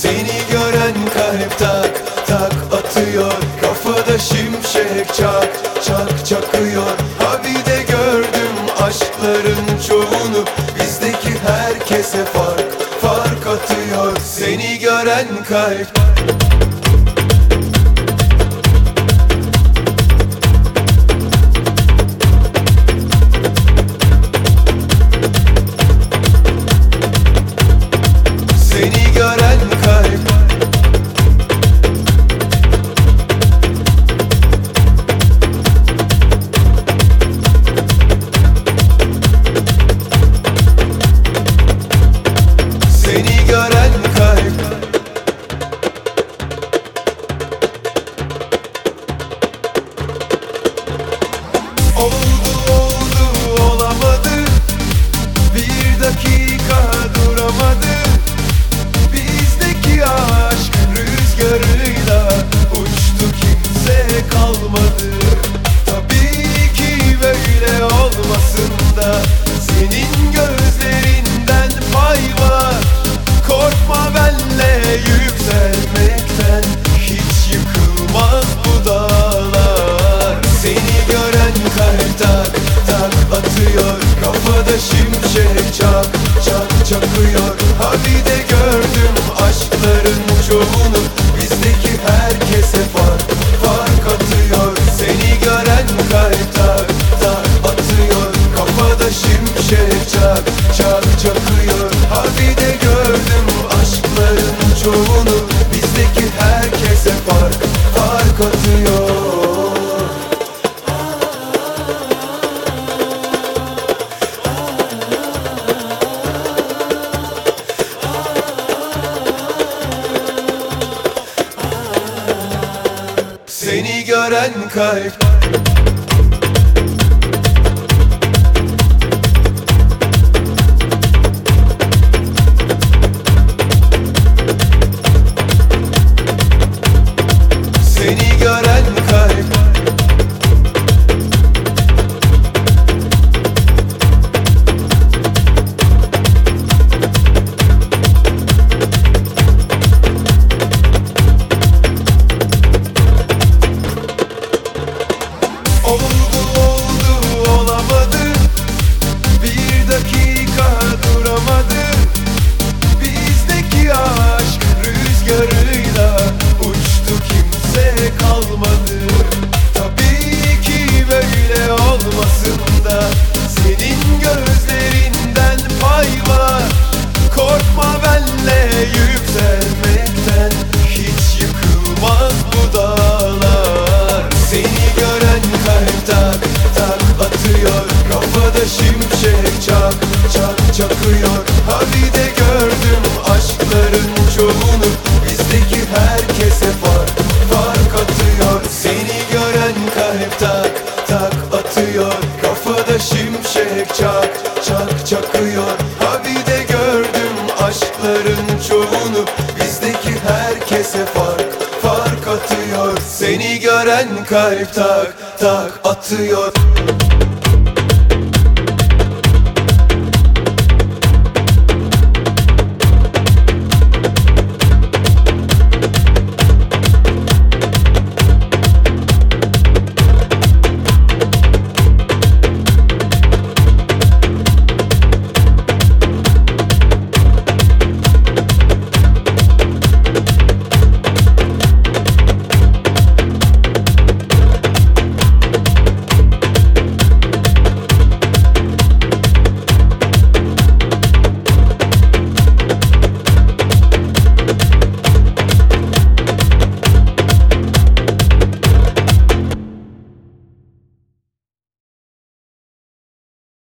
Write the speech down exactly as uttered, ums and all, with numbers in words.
Seni gören kalp tak tak atıyor, kafada şimşek çak çak çakıyor. Ha bir de gördüm aşkların çoğunu, bizdeki herkese fark fark atıyor. Seni gören kalp Seni gören kalp Seni gören kalp Oldu oldu olamadı, bir dakika duramadı. Bizdeki aşk rüzgarıyla uçtu, kimse kalmadı. Tabii ki böyle olmasın da senin gözlerinden pay var. Korkma benle yükselmekten, hiç yıkılmaz bu dağlar. Seni gören kalp tak tak atıyor, kafada şimşek çak çak çakıyor. Ha bir de gördüm aşkların çoğunu, bizdeki herkese fark fark atıyor. Seni gören kalp tak tak atıyor, kafada şimşek çak çak çakıyor. Ha bir de gördüm aşkların çoğunu, bizdeki herkese fark fark atıyor. Seni gören kalp Seni gören kalp Oldu oldu olamadı, bir dakika duramadı. Bizdeki aşk rüzgarıyla uçtu, kimse kalmadı. Tabii ki böyle olmasın da senin gözlerinden pay var. Korkma benle yükselmekten, hiç yıkılmaz bu dağlar. Seni gören kalp tak tak atıyor, kafada şimşek çak çak çakıyor. Ha bir de gördüm aşkların çoğunu, bizdeki herkese fark fark atıyor. Seni gören kalp tak tak atıyor, kafada şimşek çak çak çakıyor. Ha bir de gördüm aşkların çoğunu, bizdeki herkese fark fark atıyor. Seni gören kalp tak tak atıyor.